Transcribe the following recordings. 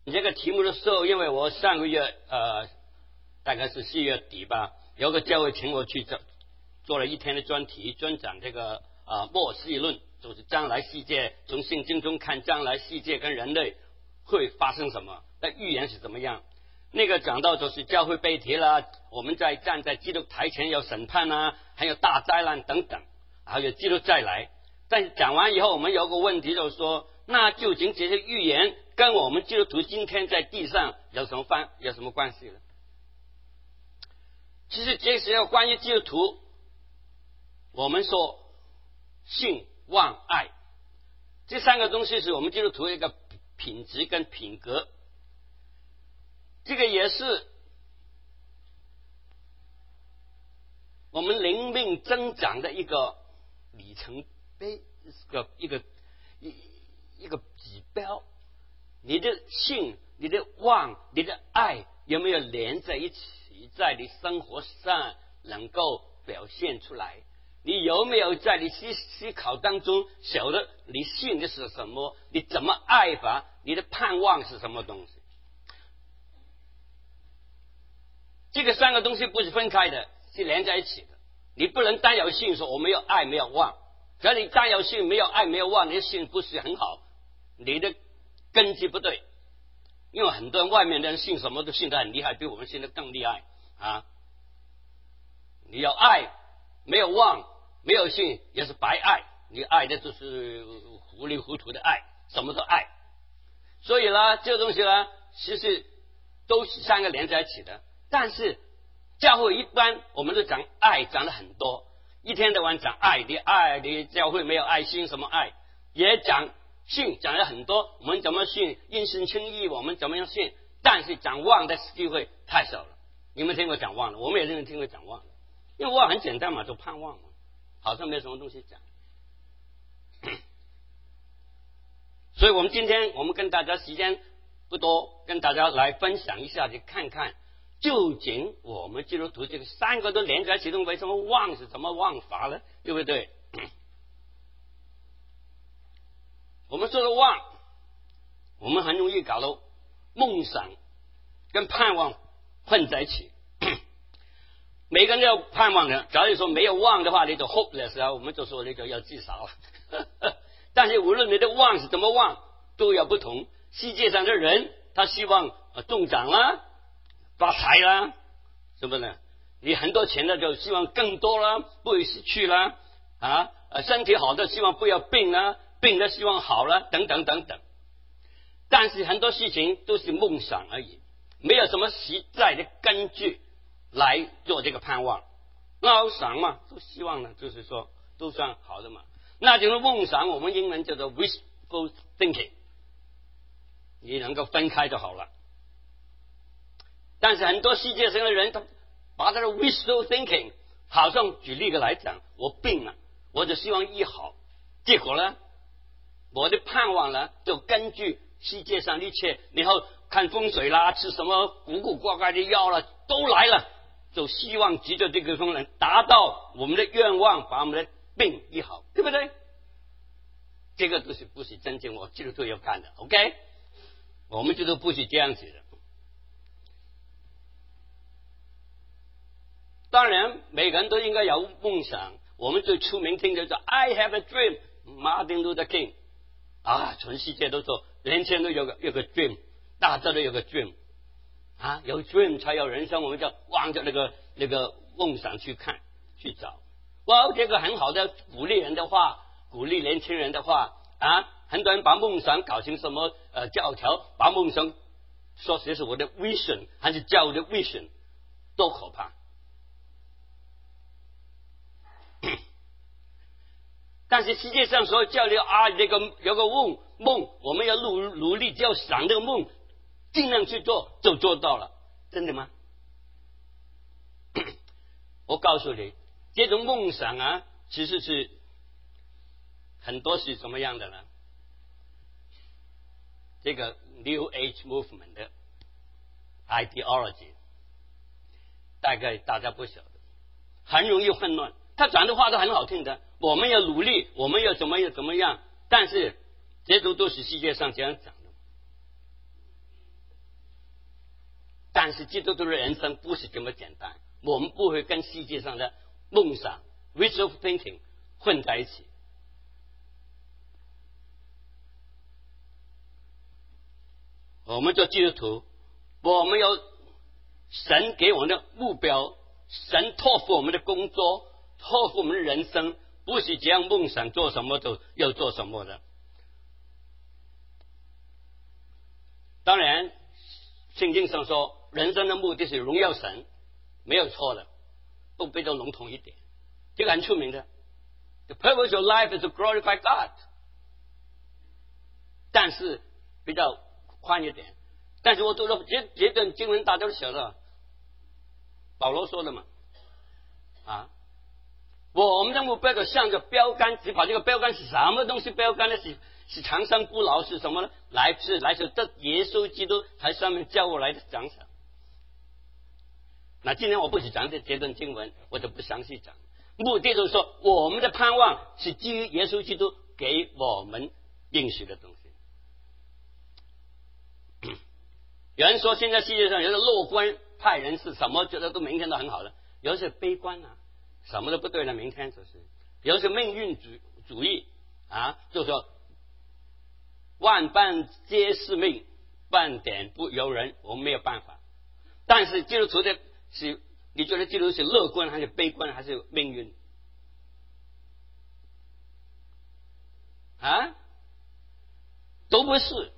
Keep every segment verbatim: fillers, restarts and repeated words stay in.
这个题目的时候，因为我上个月呃，大概是四月底吧，有个教会请我去做做了一天的专题，专讲这个呃末世论，就是将来世界从圣经中看将来世界跟人类会发生什么，那预言是怎么样。那个讲到就是教会被提了，我们在站在基督台前有审判啊，还有大灾难等等，还有基督再来。但是讲完以后，我们有个问题就是说，那究竟这些预言跟我们基督徒今天在地上有什么关有什么关系呢？其实这时候关于基督徒，我们说信望爱这三个东西是我们基督徒一个品质跟品格，这个也是我们灵命增长的一个里程碑，一个一个一一个指标。你的信、你的望、你的爱有没有连在一起，在你生活上能够表现出来？你有没有在你思思考当中晓得你信的是什么？你怎么爱法？你的盼望是什么东西？这个三个东西不是分开的，是连在一起的。你不能单有信说我没有爱没有望，只要你单有信没有爱没有望，你的信不是很好，你的根基不对。因为很多人外面的人信什么都信得很厉害，比我们信得更厉害啊！你有爱没有望没有信也是白爱，你爱的就是糊里糊涂的爱，什么都爱。所以呢，这个东西呢，其实都是三个连在一起的。但是教会一般我们都讲爱，讲了很多，一天到晚讲爱的爱的，教会没有爱心，什么爱？也讲信，讲了很多，我们怎么信？因信称义，我们怎么样信？但是讲望的机会太少了。你们听过讲望的？我们也认真听过讲望的，因为望很简单嘛，就盼望嘛，好像没有什么东西讲。所以我们今天我们跟大家时间不多，跟大家来分享一下，去看看究竟我们基督徒这个三个都连在其中，为什么望是怎么望法呢？对不对？我们说的望，我们很容易搞到梦想跟盼望混在一起。每个人要盼望的，假如说没有望的话，你就 hopeless 啊，我们就说你就要自杀了。但是无论你的望是怎么望，都有不同。世界上的人他希望中奖啦、发财啦，是不是？你很多钱的就希望更多啦，不会失去啦啊，身体好的希望不要病啦，病的希望好了，等等等等。但是很多事情都是梦想而已，没有什么实在的根据来做这个盼望。那想嘛，都希望呢，就是说都算好的嘛。那这种梦想，我们英文叫做 wishful thinking， 你能够分开就好了。但是很多世界上的人，他把他的 wishful thinking， 好像举例个来讲，我病了，我就希望医好，结果呢，我的盼望呢，就根据世界上一切，然后看风水啦，吃什么古古怪怪的药啦，都来了，就希望藉着这个功能达到我们的愿望，把我们的病医好，对不对？这个都是不是真正我基督徒要干的 ，OK？ 我们基督徒不是这样子的。当然，每个人都应该有梦想。我们最出名听的叫 I have a dream， Martin Luther King 啊，全世界都说，年轻人都有个有个 dream， 大家都有个 dream 啊，有 dream 才有人生。我们叫望着那个那个梦想去看去找。哇，这个很好的鼓励人的话，鼓励年轻人的话啊，很多人把梦想搞成什么呃教条，把梦想说这是我的 vision， 还是教的 vision， 多可怕！但是世界上所有教育啊，这个有个梦梦，我们要努努力，只要想这个梦，尽量去做，就做到了，真的吗？我告诉你，这种梦想啊，其实是很多是什么样的呢？这个 New Age Movement 的 ideology， 大概大家不晓得，很容易混乱。他讲的话都很好听的，我们要努力，我们要怎么样怎么样，但是这种都是世界上这样讲的。 但是基督徒的人生不是这么简单，我们不会跟世界上的梦想 wishful thinking 混在一起。我们做基督徒，我们有神给我们的目标，神托付我们的工作，托付我们的人生，不是这样梦想做什么就要做什么的。当然圣经上说人生的目的是荣耀神，没有错的，不比较笼统一点，这个很出名的 The purpose of life is to glorify God， 但是比较宽一点。但是我读了这这段经文大家都晓得，保罗说的嘛，啊，我们的目标就像个标杆，只把这个标杆是什么东西标杆呢？是是长生不老，是什么呢？来自来自这耶稣基督在上面叫我来的奖赏。那今天我不是讲这这段经文，我就不详细讲。目的就是说，我们的盼望是基于耶稣基督给我们应许的东西。有人说现在世界上有的乐观派人士，什么觉得都明天都很好的；有的是悲观啊，什么都不对了，明天就是；有的是命运主主义啊，就说万般皆是命，半点不由人，我们没有办法。但是基督徒的是，你觉得基督徒是乐观还是悲观还是命运啊？都不是。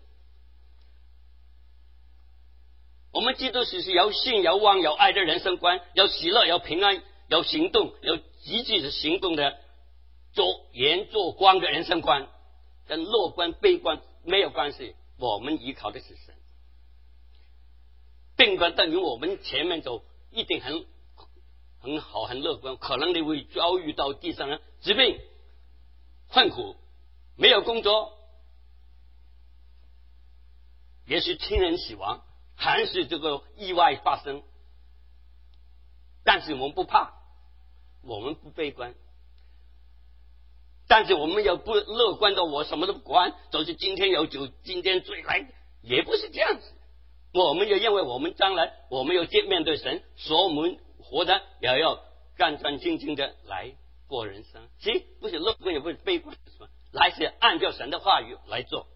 我们基督徒是有信有望有爱的人生观，有喜乐有平安有行动有积极的行动的做盐做光的人生观，跟乐观悲观没有关系。我们依靠的是神，并不等于我们前面就一定很很好很乐观，可能你会遭遇到地上的疾病困苦，没有工作，也许亲人死亡，还是这个意外发生。但是我们不怕，我们不悲观，但是我们也不乐观的我什么都不管，就是今天有酒今天醉来，也不是这样子。我们也认为我们将来我们要面对神，所以我们活得也要干干净净的来过人生。其实不是乐观也不是悲观，来是按照神的话语来做。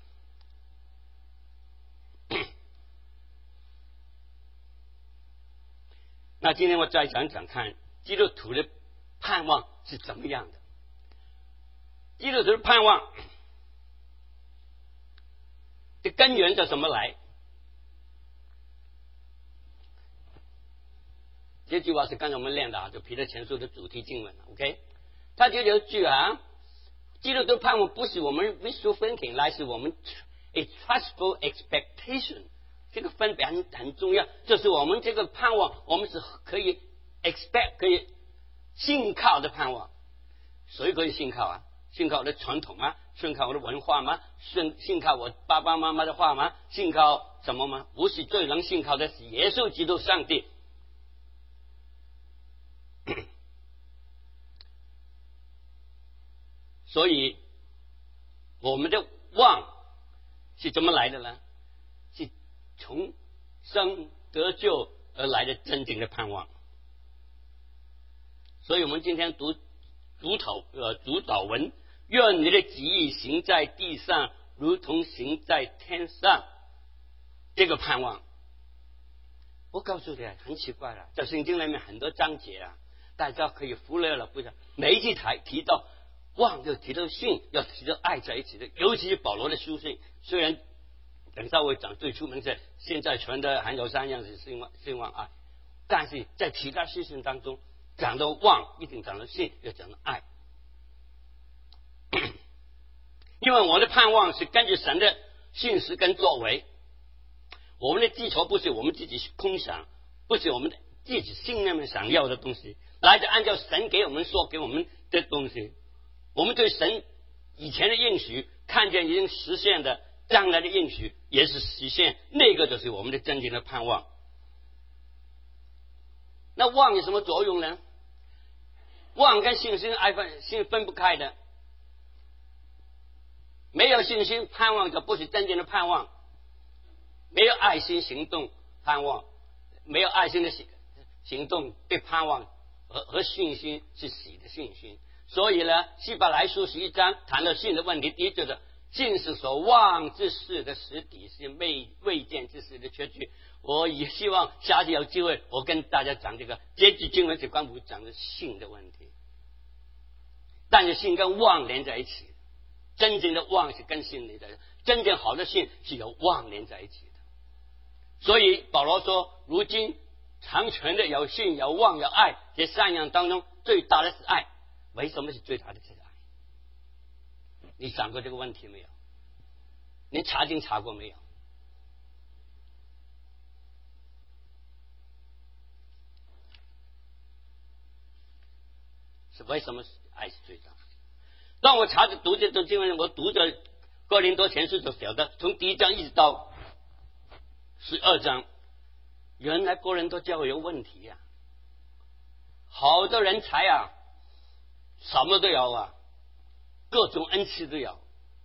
那今天我再讲讲看基督徒的盼望是怎么样的。基督徒的盼望的根源叫什么来？这句话是刚才我们练的啊，就彼得前书的主题经文 OK， 他就有一句啊，基督徒盼望不是我们 wishful thinking， 来是我们 a trustful expectation， 这个分别很很重要，就是我们这个盼望我们是可以 expect 可以信靠的盼望。谁可以信靠啊？信靠我的传统吗？信靠我的文化吗？信信靠我爸爸妈妈的话吗？信靠什么吗？不是，最能信靠的是耶稣基督上帝。所以我们的望是怎么来的呢？是从生得救而来的真正的盼望。所以我们今天读主祷呃主祷文，愿你的旨意行在地上，如同行在天上。这个盼望，我告诉你很奇怪了，在圣经里面很多章节啊，大家可以忽略了，不是每一句才提到望，要提到信，要提到爱在一起的，尤其是保罗的书信。虽然等稍微讲最出名是现在传的还有三样是信望信望爱，但是在其他书信当中讲到望，一定讲到信，又讲到爱。因为我的盼望是根据神的信实跟作为，我们的基础不是我们自己空想，不是我们自己心里面想要的东西，来自按照神给我们说给我们的东西。我们对神以前的应许看见已经实现的，将来的应许也是实现，那个就是我们的真正的盼望。那望有什么作用呢？望跟信心爱分是分不开的，没有信心盼望就不是真正的盼望，没有爱心行动盼望没有爱心的行行动，对盼望和和信心是死的信心。所以呢，希伯来书十一章谈到信的问题，第一就是信是所望之事的实底，是未未见之事的确据。我也希望下次有机会，我跟大家讲这个这句经文是关于讲的信的问题。但是信跟望连在一起，真正的望是跟信连在一起，真正好的信是有望连在一起的。所以保罗说，如今长存的有信有望有爱，这三样当中最大的是爱。为什么是最大的是爱？你想过这个问题没有？你查经查过没有？是为什么爱是最大？当我查着读这段经文，我读着哥林多前书就晓得，从第一章一直到十二章，原来哥林多教会有问题呀、啊，好多人才啊，什么都有啊，各种恩赐都有，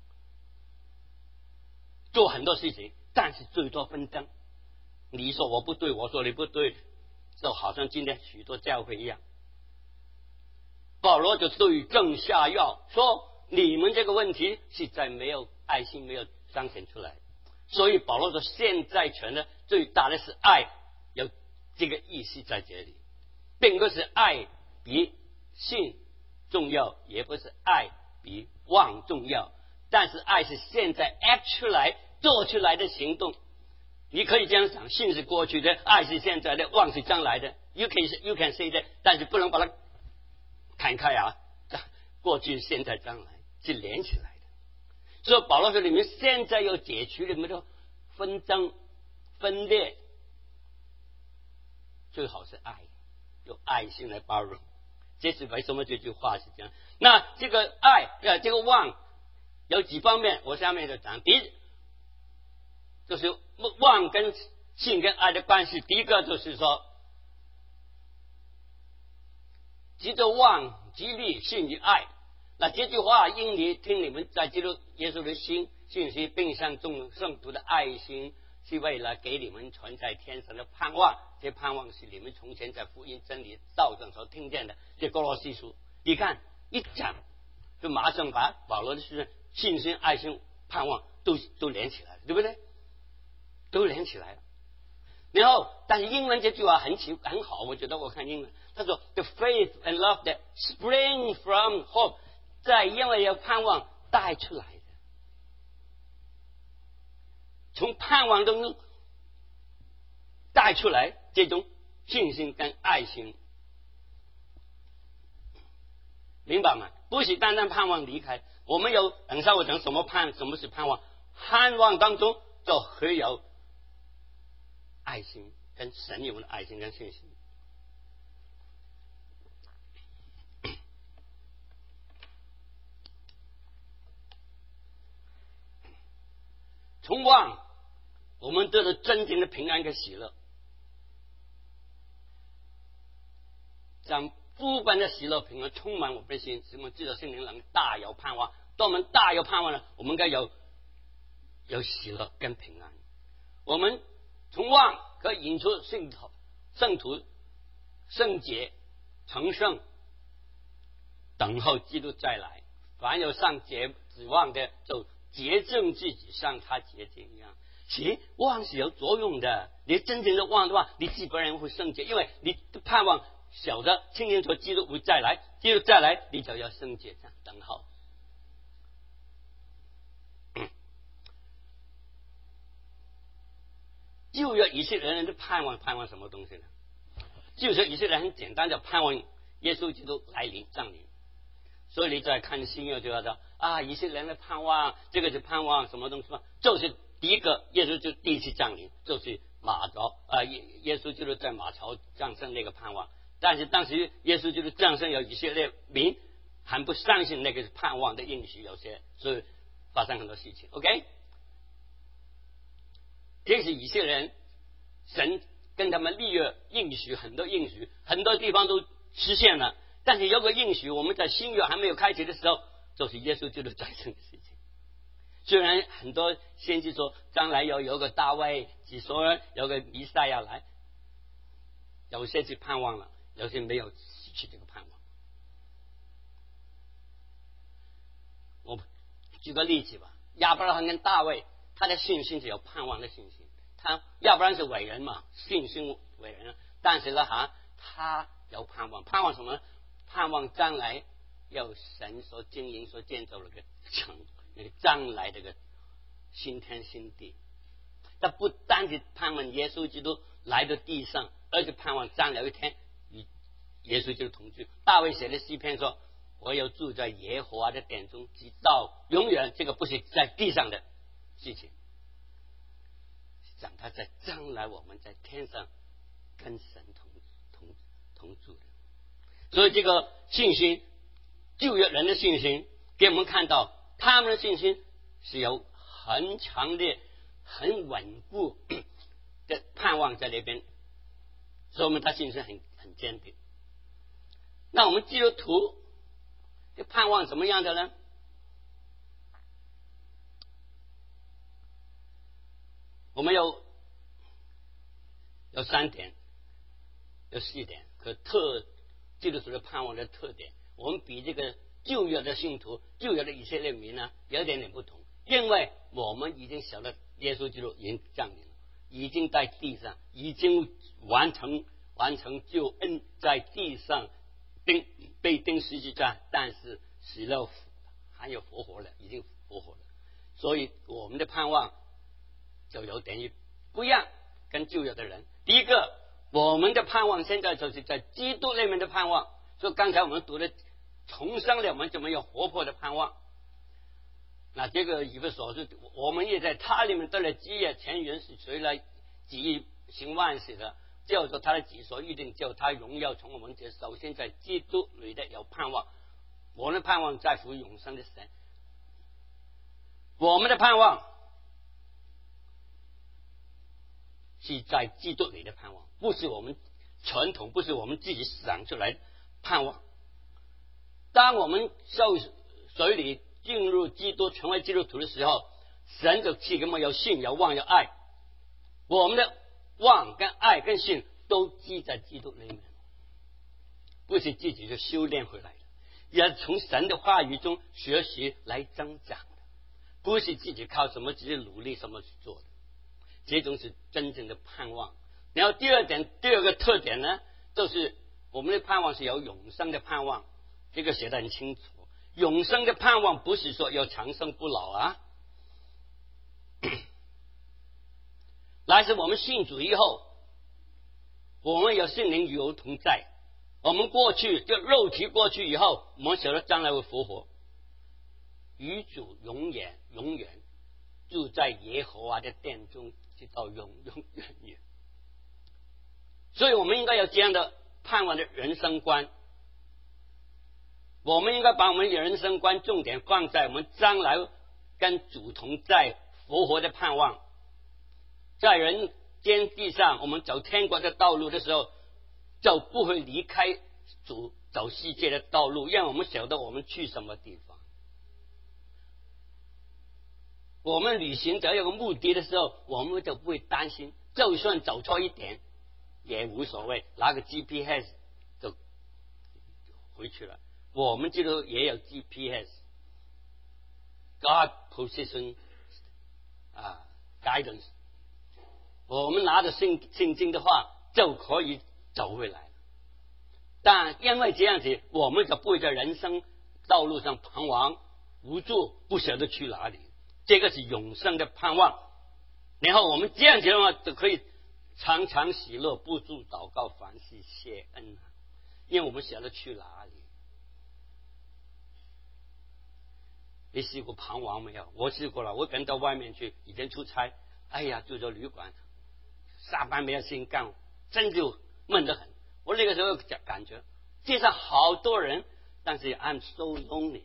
做很多事情，但是最多纷争。你说我不对，我说你不对，就好像今天许多教会一样。保罗就对症下药，说你们这个问题是在没有爱心，没有彰显出来。所以保罗说，现在存的最大的是爱，有这个意思在这里，并不是爱比信重要，也不是爱比望重要，但是爱是现在 act 出来做出来的行动。你可以这样想，信是过去的，爱是现在的，望是将来的。You can you can say that， 但是不能把它看开啊，过去现在将来是连起来的。所以保罗说，你们现在要解决你们的纷争分裂，最好是爱，有爱心来包容。这是为什么这句话是这样。那这个爱呃这个望有几方面，我下面就讲。第一就是望跟信跟爱的关系，第一个就是说，藉着望激励信与爱。那这句话因你听你们在基督耶稣的心信息，并向众圣徒的爱心，是为了给你们存在天上的盼望。这盼望是你们从前在福音真理道上所听见的。这哥罗西书你看一讲，就马上把保罗的信心爱心盼望都都连起来了，对不对？都连起来了。然后但是英文这句话很奇很好，我觉得我看英文他说 The faith and love that spring from hope， 在因为有盼望带出来的，从盼望当中带出来这种信心跟爱心，明白吗？不是单单盼望离开，我们有等下我讲什么盼什么是盼望，盼望当中就会有爱心跟神有的爱心跟信心。从望我们得到真正的平安跟喜乐，将部分的喜乐平安充满我们的心，使我们知道心灵能大有盼望。当我们大有盼望呢，我们应该有有喜乐跟平安。我们从望可以引出圣徒圣徒圣洁成圣，等候基督再来。凡有上洁指望的，就洁净自己，像他洁净一样。其实望是有作用的，你真正的望的话，你自然会圣洁，因为你盼望晓得清清楚基督会再来，基督再来你就要圣洁，这样等候。旧约以色列人的盼望盼望什么东西呢？旧约以色列人很简单，就盼望耶稣基督来临降临。所以你再看新约就要说啊，以色列人的盼望，这个是盼望什么东西吗？就是第一个耶稣就第一次降临，就是马槽啊，耶耶稣就是在马槽降生那个盼望。但是当时耶稣就是降生，有以色列民还不相信那个是盼望的应许，有些所以发生很多事情。OK。这是以色列人，神跟他们立约应许，很多应许，很多地方都实现了。但是有个应许，我们在新约还没有开启的时候，就是耶稣基督再生的事情。虽然很多先知说将来有有个大卫，只说有个弥赛亚来， 有些是盼望了，有些没有失去这个盼望。我举个例子吧，亚伯拉罕跟大卫，他的信心是有盼望的信心。他亚伯拉罕是伟人嘛，信心伟人，但是呢，哈，他有盼望，盼望什么？盼望将来有神所经营、所建造那个城，那个将来这个新天新地。他不单是盼望耶稣基督来到地上，而且盼望将来有一天与耶稣基督同居。大卫写的诗篇说：“我要住在耶和华的殿中，直到永远。”这个不是在地上的事情，讲他在将来我们在天上跟神同同同住的。所以这个信心，旧约人的信心，给我们看到他们的信心是有很强烈、很稳固的盼望在那边，所以我们他信心很很坚定。那我们基督徒的盼望怎么样的呢？我们有有三点，有四点，可特基督徒的盼望的特点，我们比这个旧约的信徒、旧约的以色列民呢，有一点点不同，因为我们已经晓得耶稣基督已经降临了，已经在地上，已经完成完成救恩，在地上钉被钉十字架，但是死了还有复活了，已经复活了，所以我们的盼望就有点不一样，跟旧约的人。第一个，我们的盼望现在就是在基督里面的盼望，所以刚才我们读的重生了，我们怎么有活泼的盼望？那这个以弗所书，我们也在他里面得了基业，前原是谁来给行万事的，叫做他的己所预定，叫他荣耀从我们这首先在基督里的有盼望。我们的盼望在乎永生的神，我们的盼望是在基督里的盼望，不是我们传统，不是我们自己想出来的盼望。当我们受水里进入基督，成为基督徒的时候，神就赐给我们有信、有望、有爱。我们的望跟爱跟信都记在基督里面，不是自己就修炼回来的，也从神的话语中学习来增长的，不是自己靠什么自己努力什么去做的。这种是真正的盼望。然后第二点，第二个特点呢，就是我们的盼望是有永生的盼望，这个写得很清楚。永生的盼望不是说要长生不老啊，乃是我们信主以后，我们有圣灵与我同在。我们过去就肉体过去以后，我们晓得将来会复活，与主永远永远住在耶和华的殿中，直到永永远远。所以我们应该有这样的盼望的人生观。我们应该把我们的人生观重点放在我们将来跟主同在复活的盼望。在人间地上，我们走天国的道路的时候，就不会离开主走世界的道路，让我们晓得我们去什么地方。我们旅行只要有个目的的时候，我们就不会担心，就算走错一点也无所谓，拿个 G P S 就回去了。我们这都也有 G P S God Position 啊 Guidance， 我们拿着圣圣经的话就可以走回来。但因为这样子，我们就不会在人生道路上彷徨无助，不晓得去哪里。这个是永生的盼望。然后我们这样子的话，就可以常常喜乐，不住祷告，凡事谢恩，因为我们晓得去哪里。你试过彷徨没有？我试过了，我跟到外面去，以前出差，哎呀，住在旅馆，下班没有事情干，真就闷得很。我那个时候感觉街上好多人，但是 I'm so lonely。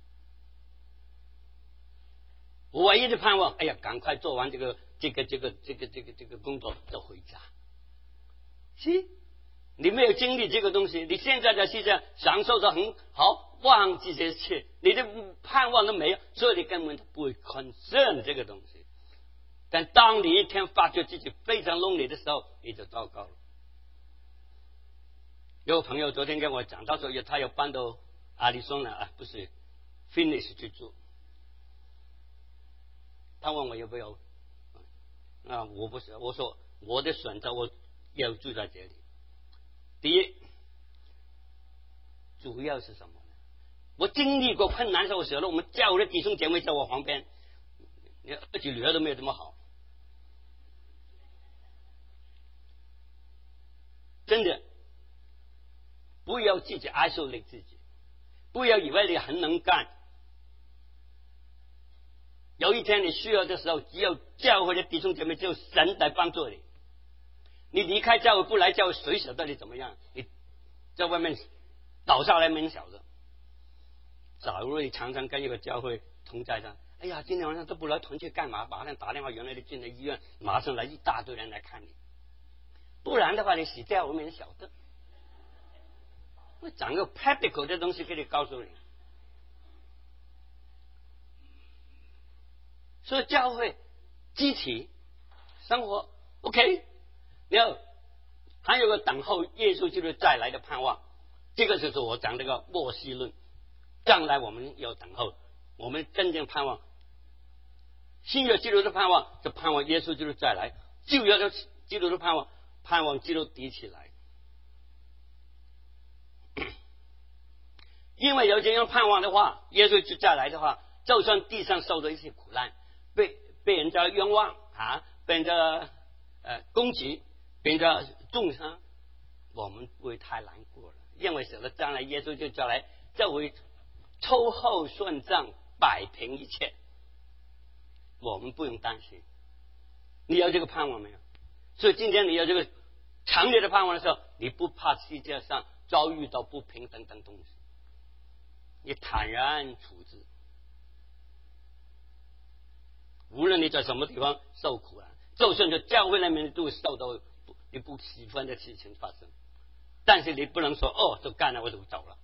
我唯一的盼望，哎呀，赶快做完这个这个这个这个这个这个工作就回家。是，你没有经历这个东西，你现在在世界上享受的很好，忘记这些，你的盼望都没有，所以你根本不会 concern 这个东西。但当你一天发觉自己非常 lonely 的时候，你就糟糕了。 有个朋友昨天跟我讲，他说他要搬到阿里松了啊，不是 Phoenix 去住。他问我要不要啊？我不是，我说我的选择我要住在这里。第一，主要是什么呢？我经历过困难的时候，晓得我们教会的弟兄姐妹在我旁边，儿子女儿都没有这么好，真的。不要自己isolate自己，不要以为你很能干。有一天你需要的时候，只有教会的弟兄姐妹，只有神来帮助你。你离开教会不来教会，谁晓得你怎么样？你在外面倒下来没人晓得。假如你常常跟一个教会同在上，哎呀，今天晚上都不来团契干嘛？马上打电话，原来你进了医院，马上来一大堆人来看你。不然的话，你死掉我没人晓得。我讲个 practical 的东西给你告诉你。所以教会集体生活 OK， 然后还有个等候耶稣基督再来的盼望，这个就是我讲这个末世论。将来我们要等候，我们真正盼望新约基督的盼望，就盼望耶稣基督再来；旧约的基督的盼望，盼望基督提起来。因为有这样盼望的话，耶稣就再来的话，就算地上受到一些苦难，被被人家冤枉啊，被人家呃攻击，被人家重伤，我们不会太难过了，因为晓得将来耶稣就再来，就会秋后算账，摆平一切，我们不用担心。你有这个盼望没有？所以今天你有这个强烈的盼望的时候，你不怕世界上遭遇到不平等等东西，你坦然处置。无论你在什么地方受苦了，就算在教会里面都会受到你不喜欢的事情发生，但是你不能说哦，就干了我就走了，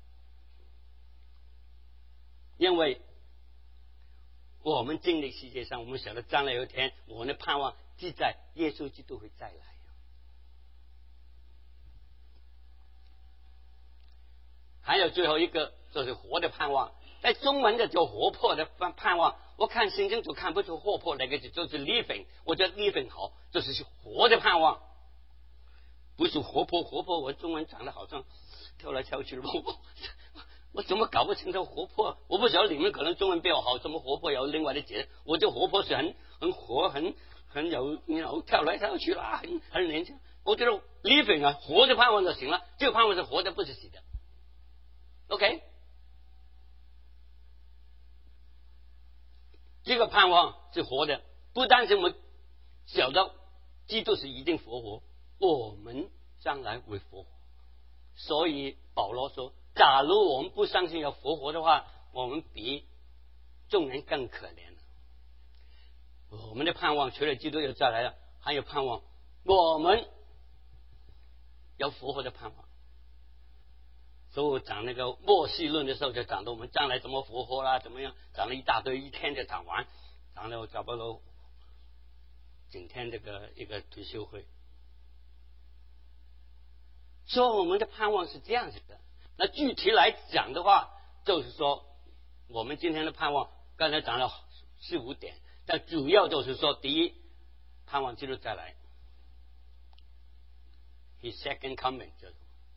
因为我们经历世界上，我们晓得将来有一天，我们的盼望就在耶稣基督会再来。还有最后一个就是活的盼望，在中文的叫活泼的盼望，我看圣经就看不出活泼那个字，就是 living， 我觉得 living 好，就是活的盼望，不是活泼活泼。我中文讲的好像跳来跳去的，我我怎么搞不清楚活泼？我不晓得你们可能中文比较好，怎么活泼有另外的解。我这活泼是很很活，很很有有跳来跳去啦，很很年轻。我觉得 living 啊，活的盼望就行了，这个盼望是活的，不是死的。OK， 这个盼望是活的，不单是我们晓得基督是一定复活，我们将来会复活。所以保罗说，假如我们不相信要复活的话，我们比众人更可怜了。我们的盼望除了基督要再来了，还有盼望我们要复活的盼望。所以我讲那个末世论的时候，就讲到我们将来怎么复活啦，怎么样，讲了一大堆，一天就讲完，讲了差不多今天这个一个退休会。所以我们的盼望是这样子的。那具体来讲的话，就是说我们今天的盼望，刚才讲了四五点，但主要就是说，第一，盼望基督再来 ，His second coming， 就是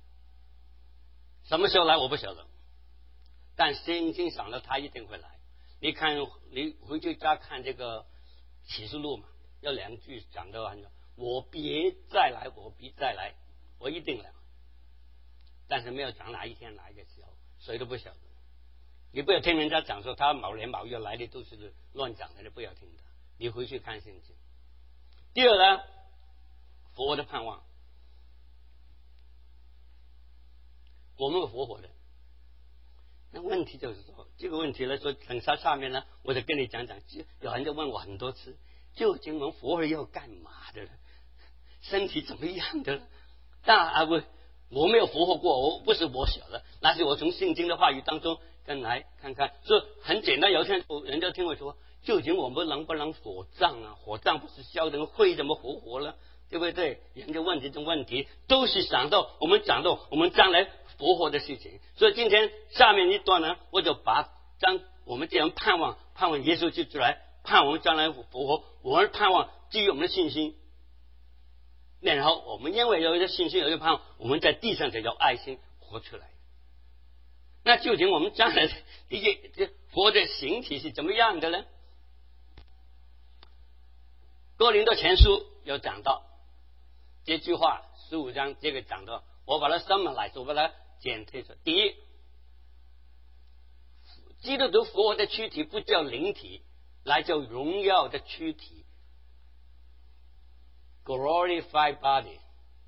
什么时候来我不晓得，但圣经讲了他一定会来。你看，你回去家看这个启示录嘛，有两句讲的很，我必再来，我必再来，我一定来。但是没有讲哪一天哪一个时候，谁都不晓得。你不要听人家讲说他某年某月来的都是乱讲的，你不要听的。你回去看圣经。第二呢，复活的盼望。我们会复活的，那问题就是说，这个问题来说，等下下面呢，我就跟你讲讲。有人就问我很多次，究竟我们复活要干嘛的了？身体怎么样的了？但啊不，我没有复活过，我不是我晓得，那是我从圣经的话语当中跟来看看。所以很简单，有天人家听我说，究竟我们能不能火葬啊？火葬不是烧成灰，怎么复活了？ 对不对？研究问题的问题都是想到我们讲到我们将来复活的事情。所以今天下面一段呢，我就把将我们这样盼望盼望耶稣就出来，盼望我们将来复活，我们盼望基于我们的信心，然后我们因为有一个信心有一个盼望，我们在地上才有爱心活出来。那究竟我们将来这些这活的形体是怎么样的呢？哥林多前书有讲到这句话，十五章这个讲到，我把它 summarize， 我把它简推出。第一，基督徒复活的躯体不叫灵体，来叫荣耀的躯体 glorified body。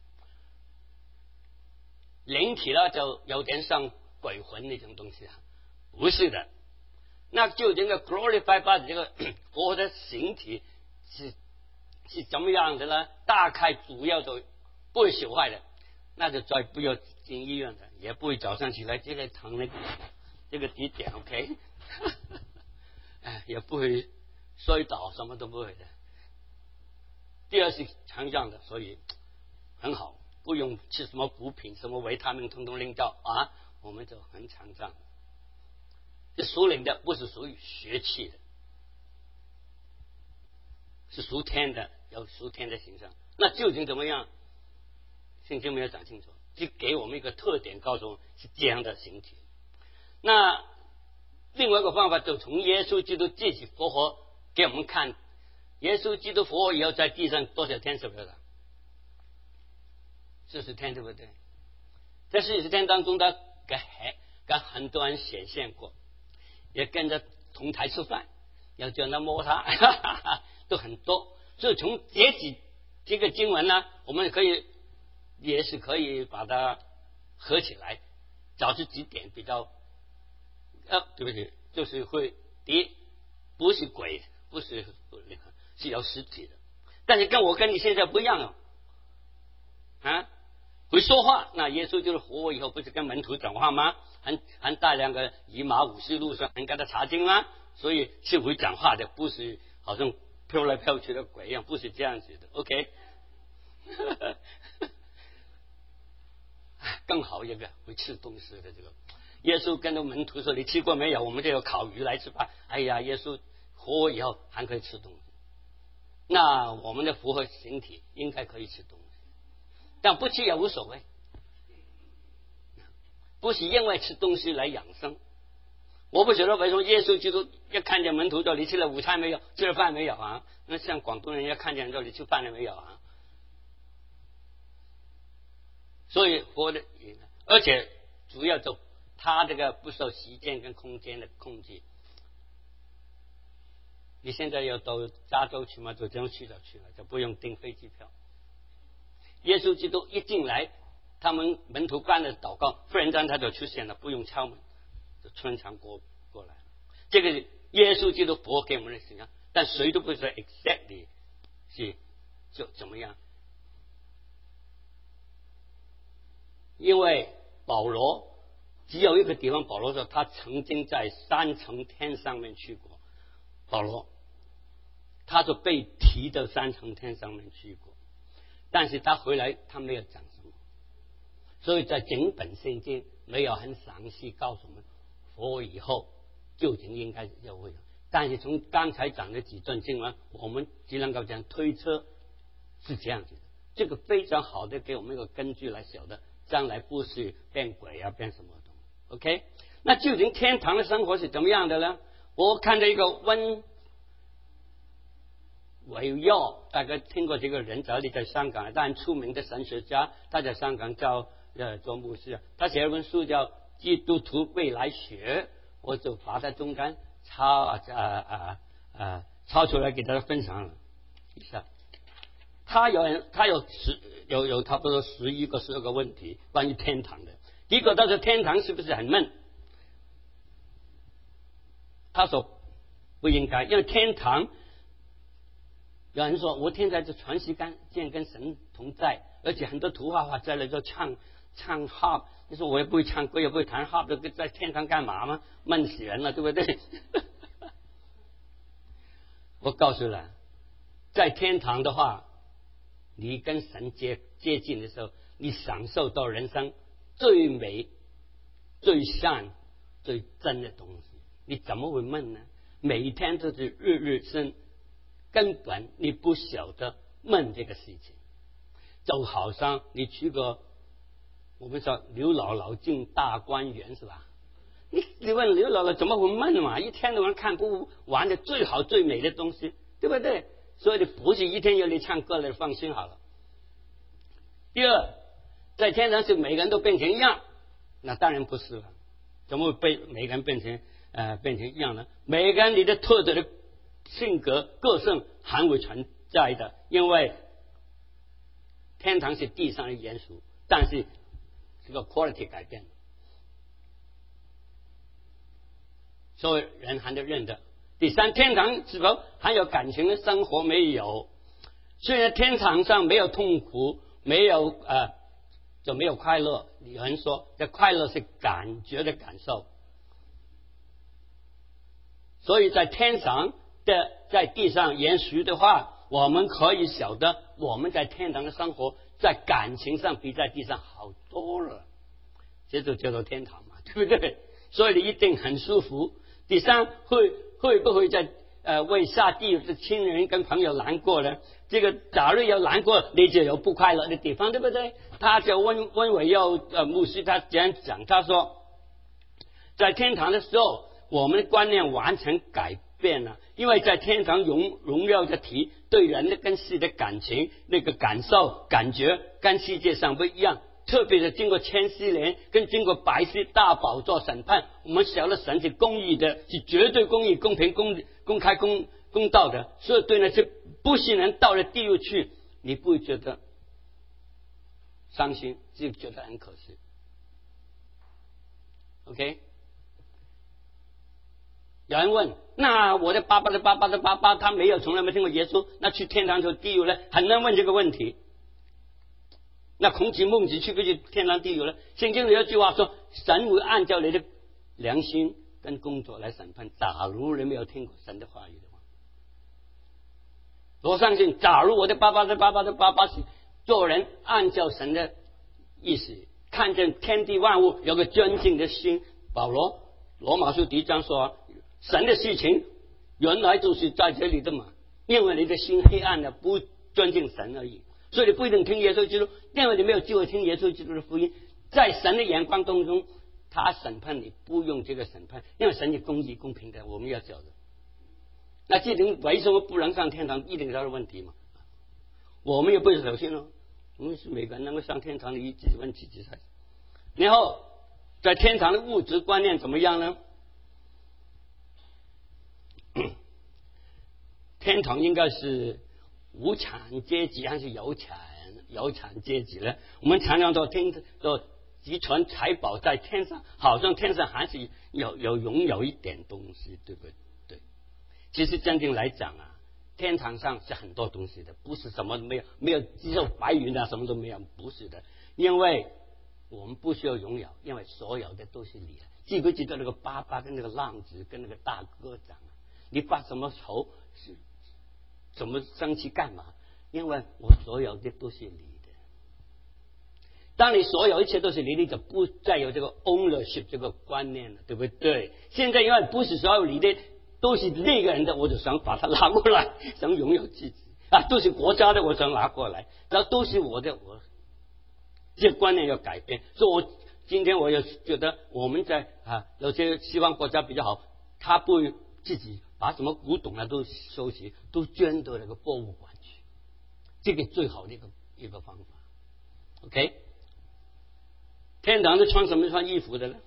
灵体呢就有点像鬼魂那种东西啊，不是的。那就这个 glorified body 这个复活的形体是是怎么样的呢？大概主要都不会朽坏的，那就再不要进医院的，也不会早上起来这个疼那个这个底点 OK 哎，也不会摔倒，什么都不会的。第二是强壮的，所以很好，不用吃什么补品，什么维他命通通拎到啊，我们就很强壮。这属灵的不是属于血气的，是属天的，有属天的形象。那究竟怎么样？圣经没有讲清楚，就给我们一个特点，告诉我们是这样的形体。那另外一个方法，就从耶稣基督自己复活给我们看，耶稣基督复活以后在地上多少天，是不是？四十天，对不对？在四十天当中，他跟跟很多人显现过，也跟着同台吃饭，要叫他摸他，哈哈哈，都很多。所以从这几这个经文呢，我们可以也是可以把它合起来，找出几点比较，呃，对不起，就是会第一，不是鬼，不是是有实体的，但是跟我跟你现在不一样哦，啊，会说话。那耶稣就是复活以后，不是跟门徒讲话吗？还还带两个以马五十路上，还跟他查经吗？所以是会讲话的，不是好像飘来飘去的鬼一样，不是这样子的。OK， 更好一个会吃东西的这个。耶稣跟着门徒说：“你吃过没有？我们就有烤鱼来吃吧。”哎呀，耶稣复活以后还可以吃东西。那我们的复活形体应该可以吃东西，但不吃也无所谓，不是因为吃东西来养生。我不晓得为什么耶稣基督一看见门徒说：“你吃了午餐没有？吃了饭没有啊？”那像广东人一看见说：“你吃饭了没有啊？”所以活的，而且主要就他这个不受时间跟空间的控制。你现在要到加州去嘛，就这样去就去了，就不用订飞机票。耶稣基督一进来，他们门徒办的祷告，忽然间他就出现了，不用敲门，就穿墙过过来了。这个耶稣基督复活给我们的形象，但谁都不说 exactly 是就怎么样，因为保罗只有一个地方，保罗说他曾经在三层天上面去过。保罗他就被提到三层天上面去过，但是他回来他没有讲什么，所以在整本圣经没有很详细告诉我们复活以后究竟应该要会有。但是从刚才讲的几段经文，我们只能够讲推测是这样子的，这个非常好的给我们一个根据来晓得将来不是变鬼啊变什么东西。 OK， 那究竟天堂的生活是怎么样的呢？我看到一个温维耀，大概听过这个人，这里在香港，但出名的神学家，他在香港叫呃做牧师，他写了本书叫《基督徒未来学》，我就把它中间抄啊啊啊啊抄出来给大家分享了一下。他有他有十有有差不多十一个十二个问题关于天堂的。第一个，他说天堂是不是很闷？他说不应该，因为天堂有人说我天在这全时间跟神同在，而且很多图画画在那就唱唱 harp， 你说我也不会唱歌也不会弹 harp， 在天堂干嘛吗？闷死人了，对不对？我告诉了，在天堂的话你跟神接接近的时候，你享受到人生最美、最善、最真的东西，你怎么会闷呢？每一天都是日日生，根本你不晓得闷这个事情。就好像你去个我们说刘姥姥进大观园是吧？你你问刘姥姥怎么会闷嘛？一天到晚看不完的最好最美的东西，对不对？所以你不是一天要你唱歌来放心好了。第二，在天堂是每个人都变成一样，那当然不是了。怎么会被每个人变成呃变成一样呢？每个人你的特质的性格个性还会存在的，因为天堂是地上的元素，但是这个 quality 改变了，所以人还得认得。第三，天堂是否还有感情的生活？没有。虽然天堂上没有痛苦，没有呃就没有快乐。有人说这快乐是感觉的感受，所以在天上的在地上延续的话，我们可以晓得我们在天堂的生活在感情上比在地上好多了，这就叫做天堂嘛，对不对？所以你一定很舒服。第三，会会不会在呃为下地狱的亲人跟朋友难过呢？这个假如有难过，你就有不快乐的地方，对不对？他就温温伟耀呃牧师他这样讲，他说在天堂的时候，我们的观念完全改变了，因为在天堂荣荣耀的体对人的跟事的感情那个感受感觉跟世界上不一样。特别是经过千禧年跟经过白色大宝座审判，我们晓得神是公义的，是绝对公义、公平、公公开、公公道的。所以对那些不信人到了地狱去，你不会觉得伤心，只觉得很可惜。OK， 有人问，那我的爸爸的爸爸的爸爸他没有从来没听过耶稣，那去天堂去地狱呢？很难问这个问题。那孔子孟子去不去天堂地狱了？圣经里有句话说，神会按照你的良心跟工作来审判。假如你没有听过神的话语的话，我相信假如我的爸爸的爸爸的爸爸是做人按照神的意思，看见天地万物有个尊敬的心。保罗罗马书第一章说，神的事情原来就是在这里的嘛，因为你的心黑暗的，不尊敬神而已。所以你不一定听耶稣基督，因为你没有机会听耶稣基督的福音。在神的眼光当中，他审判你不用这个审判，因为神是公义公平的，我们要晓得。那既然为什么不能上天堂，一定是他的问题嘛。我们也不是首先哦，我们是每个人能够上天堂的一自己问自己才。然后在天堂的物质观念怎么样呢？天堂应该是无产阶级还是有产有产阶级呢？我们常常都听说集权财宝在天上，好像天上还是有有拥有一点东西，对不对？其实真正来讲啊，天堂上是很多东西的，不是什么没有没有只有白云啊，什么都没有，不是的。因为我们不需要拥有，因为所有的都是你。记不记得那个爸爸跟那个浪子跟那个大哥讲啊？你发什么愁是？怎么生气干嘛？因为我所有的都是你的。当你所有一切都是你，你就不再有这个 ownership 这个观念了，对不对？现在因为不是所有你的都是那个人的，我就想把它拿过来，想拥有自己啊，都是国家的，我想拿过来，然后都是我的，我这个观念要改变。所以我今天我也觉得我们在啊有些西方国家比较好，他不自己把什么古董啊都收集，都捐到那个博物馆去，这个最好的一个一个方法。OK， 天堂是穿什么穿衣服的呢？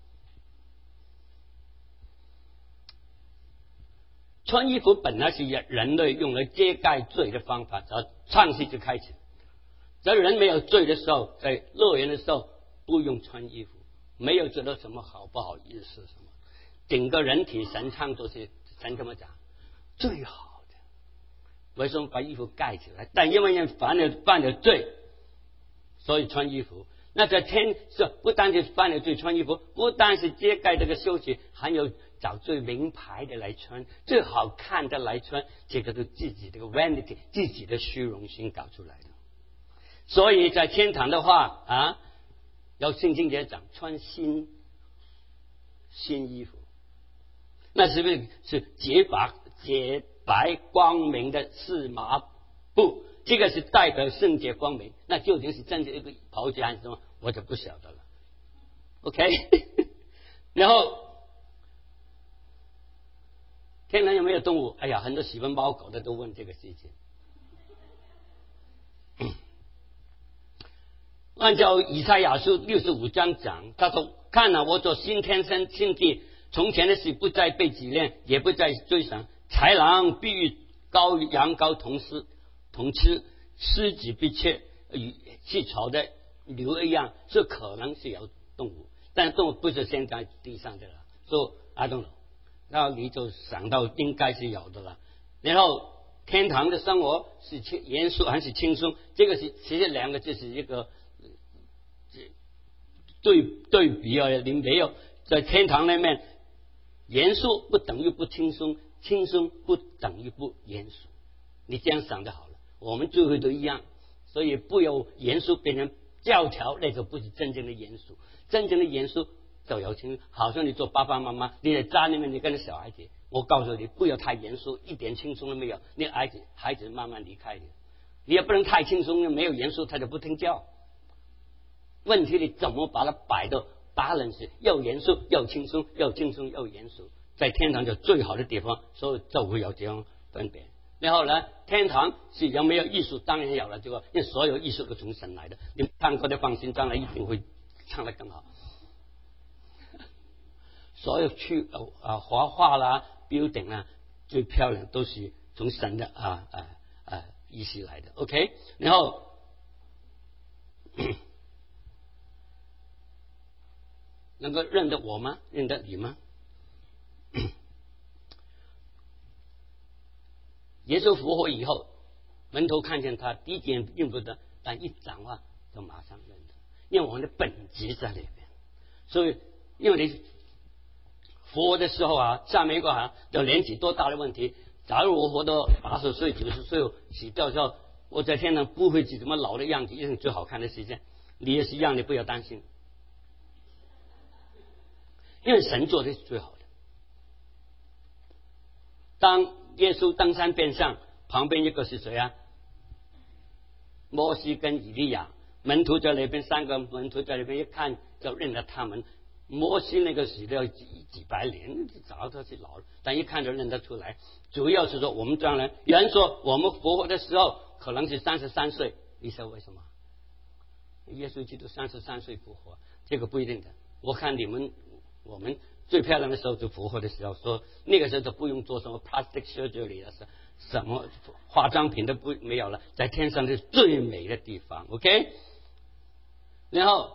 穿衣服本来是人类用来遮盖罪的方法，从创世就开始。在人没有罪的时候，在乐园的时候不用穿衣服，没有觉得什么好不好意思什么。整个人体神创作是神怎么讲最好的，为什么把衣服盖起来？但因为人犯了犯了罪，所以穿衣服。那在天是不单是犯了罪穿衣服，不单是遮盖这个羞耻，还有找最名牌的来穿，最好看的来穿，这个都自己的 vanity， 自己的虚荣心搞出来的。所以在天堂的话啊，要圣经节讲穿新新衣服，那是不是是洁白洁白光明的四麻布？这个是代表圣洁光明，那究竟是真的一个袍子还是什么，我就不晓得了。OK， 然后天堂有没有动物？哎呀，很多喜欢猫狗的都问这个事情。按照以赛亚书六十五章讲，他说：“看啊，我做新天生新地，从前的事不再被纪念，也不再追想。豺狼必与羔羊羔同吃，同吃；狮子必切与吃草的牛一样。”这可能是有动物，但动物不是现在地上的了。So I don't know， 然后你就想到应该是有的了。然后天堂的生活是严肃还是轻松？这个是其实两个就是一个对对比啊，你没有在天堂那面，严肃不等于不轻松，轻松不等于不严肃。你这样想就好了。我们聚会都一样，所以不要严肃变成教条，那个不是真正的严肃。真正的严肃就有轻，好像你做爸爸妈妈，你在家里面你跟着小孩子，我告诉你不要太严肃，一点轻松都没有，你孩子孩子慢慢离开你。你也不能太轻松，没有严肃他就不听教。问题你怎么把它摆到balance，又严肃又轻松，又轻松又严肃，在天堂就最好的地方，所以就会有这样分别。然后呢，天堂是有没有艺术？当然有了，这个因为所有艺术都从神来的，你们唱歌的放心，将来一定会唱得更好。所有去啊画画啦、building 啦，最漂亮都是从神的啊啊啊意思来的。OK， 然后。能够认得我吗？认得你吗？耶稣复活以后，门徒看见他，第一点认不得，但一讲话就马上认得，因为我们的本质在里边。所以，因为你复活的时候啊，下面一个啊，要年纪多大的问题。假如我活到八十岁、九十岁死掉之后，我在天上不会是什么老的样子，一定最好看的时间。你也是一样，你不要担心。因为神做的是最好的。当耶稣登山变相，旁边一个是谁啊？摩西跟以利亚，门徒在那边，三个门徒在那边一看就认得他们。摩西那个死了几几百年，早他是老了，但一看就认得出来。主要是说我们将来，有人说我们复活的时候可能是三十三岁，你说为什么？耶稣基督三十三岁复活，这个不一定的。我看你们。我们最漂亮的时候就复活的时候，说那个时候就不用做什么 plastic surgery 了，什么化妆品都不没有了，在天上是最美的地方。OK， 然后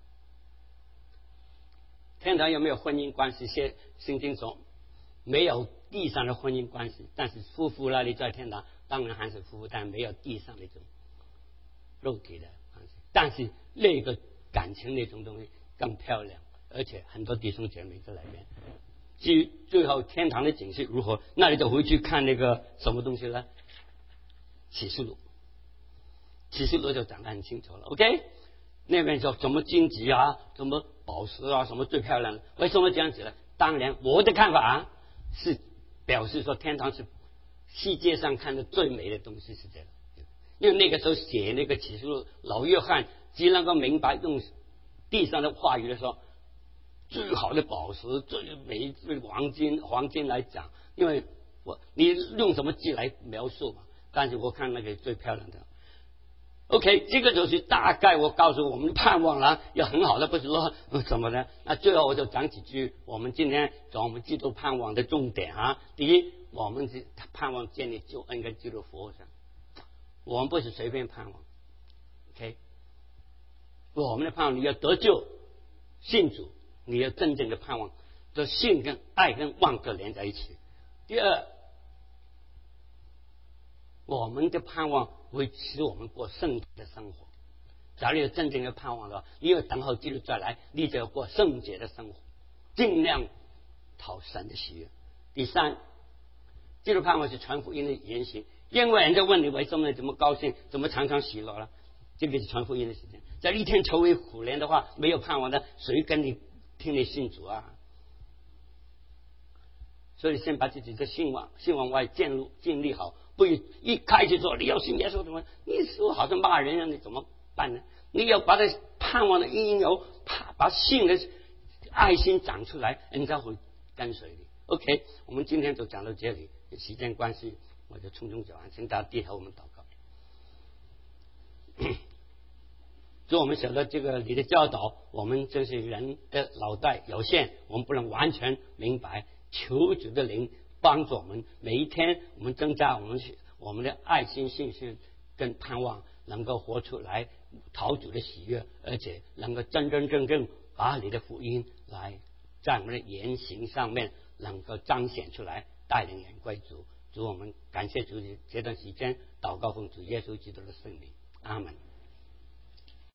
天堂有没有婚姻关系？些圣经说没有地上的婚姻关系，但是夫妇那里在天堂当然还是夫妇，但没有地上那种肉体的关系，但是那个感情那种东西更漂亮。而且很多弟兄姐妹在那边。至于最后天堂的景色如何，那你就回去看那个什么东西呢？启示录，启示录就讲得很清楚了。OK， 那边说什么荆棘啊，什么宝石啊，什么最漂亮的？为什么这样子呢？当然，我的看法啊，是表示说天堂是世界上看的最美的东西是这样。因为那个时候写那个启示录，老约翰只能够明白用地上的话语的时候。最好的宝石，最美最黄金，黄金来讲，因为我你用什么字来描述嘛？但是我看那个最漂亮的。OK， 这个就是大概我告诉我们盼望了，要很好的，不是说什么呢？那最后我就讲几句，我们今天讲我们基督盼望的重点啊。第一，我们是盼望建立救恩跟基督复活上，我们不是随便盼望。OK， 我们的盼望你要得救，信主。你要真正的盼望，这信跟爱跟望都连在一起。第二，我们的盼望会使我们过圣洁的生活。假如有真正的盼望的话，你要等候基督再来，你就要过圣洁的生活，尽量讨神的喜悦。第三，基督盼望是传福音的言行。因为人家问你为什么怎么高兴，怎么常常喜乐了，这个是传福音的时间。在一天愁为苦怜的话，没有盼望的，谁跟你听你信主啊？所以先把自己的信望信望外建立建立好，不一开始说你要信耶稣怎么，你说好像骂人一样，你怎么办呢？你要把它盼望的因由，把信的爱心长出来，人家会跟随你。OK， 我们今天就讲到这里，时间关系，我就匆匆讲完，请大家低头，我们祷告。就我们晓得这个你的教导，我们这些人的脑袋有限，我们不能完全明白。求主的灵帮助我们，每一天我们增加我们我们的爱心、信心跟盼望，能够活出来讨主的喜悦，而且能够真真正正把你的福音来在我们的言行上面能够彰显出来，带领人归主。主，我们感谢主这段时间祷告奉主耶稣基督的圣名，阿门。